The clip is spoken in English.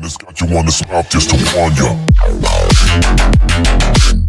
that's got you on the spot just to warn ya.